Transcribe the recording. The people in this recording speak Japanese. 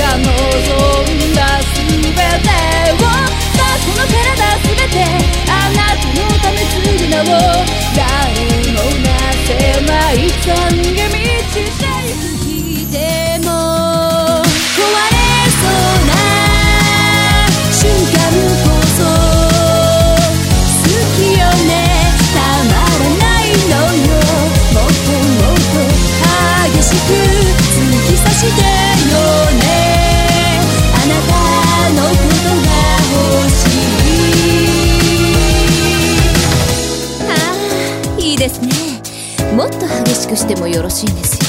望んだ全てをさあこの体全てあなたのためするのを誰もなせない懺悔道でいつでも壊れそうな瞬間こそ好きよねたまらないのよもっともっと激しく突き刺してよねあなたのことが欲しい。ああいいですね。もっと激しくしてもよろしいんですよ。